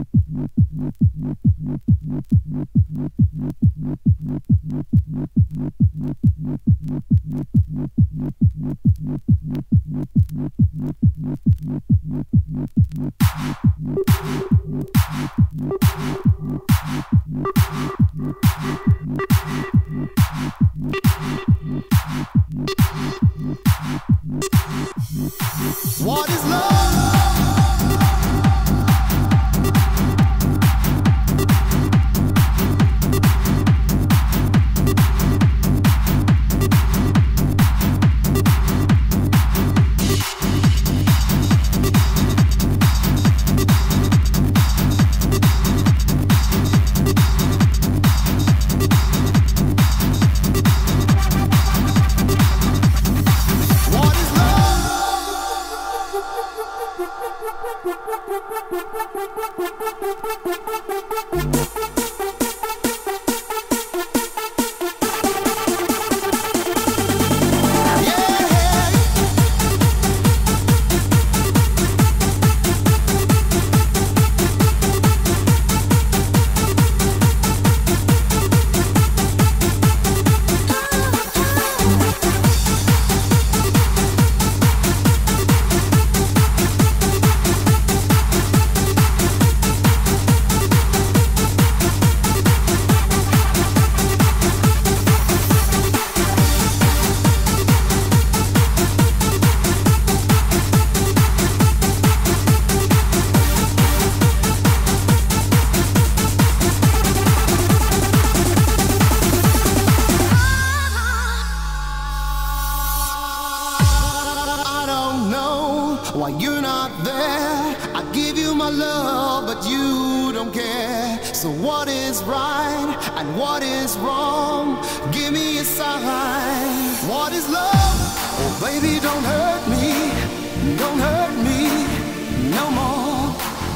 What is love? Why you're not there? I give you my love, but you don't care. So what is right and what is wrong? Give me a sign. What is love? Oh baby, don't hurt me. Don't hurt me no more.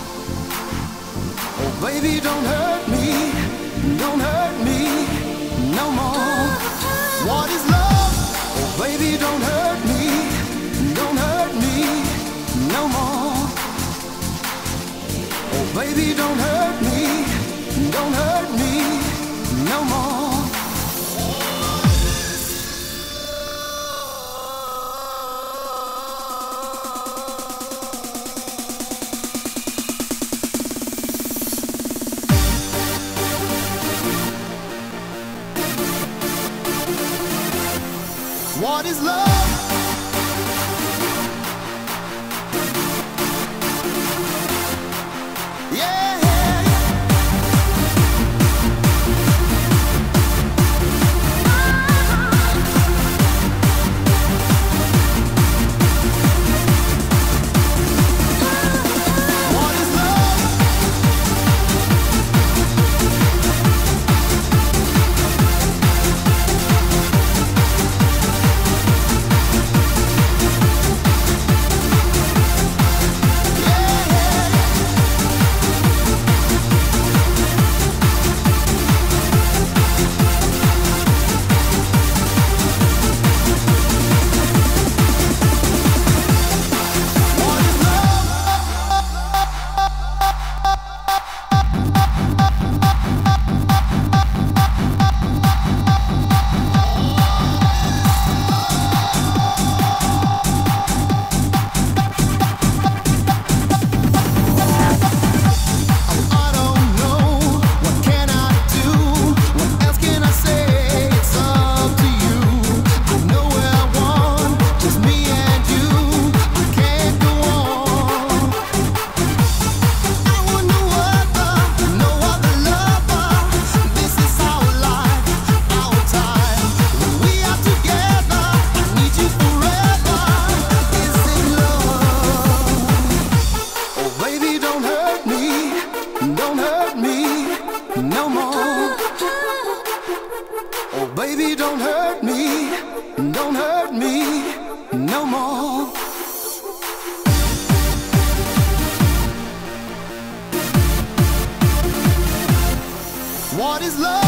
Oh baby, don't hurt me. Don't hurt me no more. What is love? Oh baby, don't hurt me. Don't hurt me no more. Oh baby, don't hurt me. Don't hurt me no more. What is love? Yeah. No more. Oh baby, don't hurt me. Don't hurt me no more. What is love?